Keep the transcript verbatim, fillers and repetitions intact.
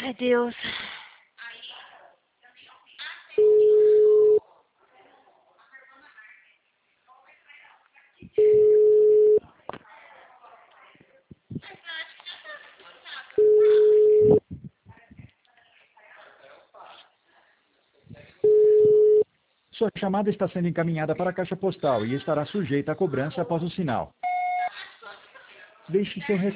Ai, Deus. Sua chamada está sendo encaminhada para a caixa postal e estará sujeita a cobrança após o sinal. Deixe seu